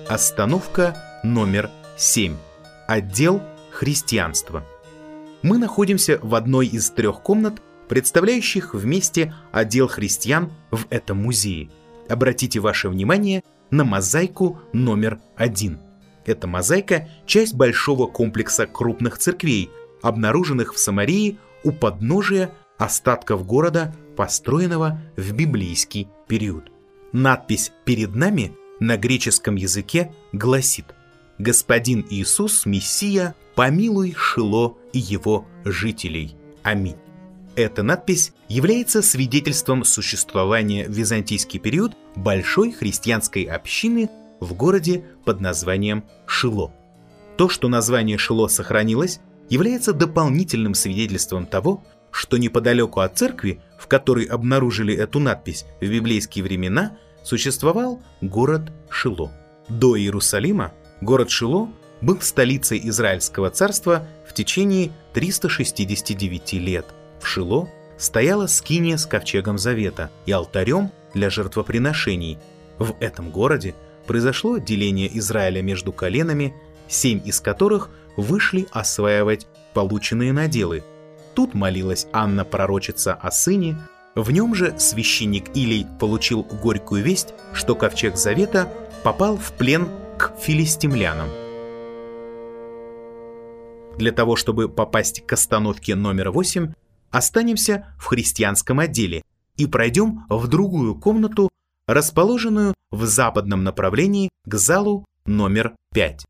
Остановка номер 7. Отдел христианства. Мы находимся в одной из 3 комнат, представляющих вместе отдел христиан в этом музее. Обратите ваше внимание на мозаику номер 1. Эта мозаика – часть большого комплекса крупных церквей, обнаруженных в Самарии у подножия остатков города, построенного в библейский период. Надпись перед нами на греческом языке гласит: «Господин Иисус, Мессия, помилуй Шило и его жителей. Аминь». Эта надпись является свидетельством существования в византийский период большой христианской общины в городе под названием Шило. То, что название Шило сохранилось, является дополнительным свидетельством того, что неподалеку от церкви, в которой обнаружили эту надпись в библейские времена, существовал город Шило. До Иерусалима город Шило был столицей Израильского царства в течение 369 лет. В Шило стояла скиния с ковчегом завета и алтарем для жертвоприношений. В этом городе произошло деление Израиля между коленами, 7 из которых вышли осваивать полученные наделы. Тут молилась Анна пророчица о сыне. В нем же священник Илий получил горькую весть, что ковчег завета попал в плен к филистимлянам. Для того, чтобы попасть к остановке номер 8, останемся в христианском отделе и пройдем в другую комнату, расположенную в западном направлении к залу номер 5.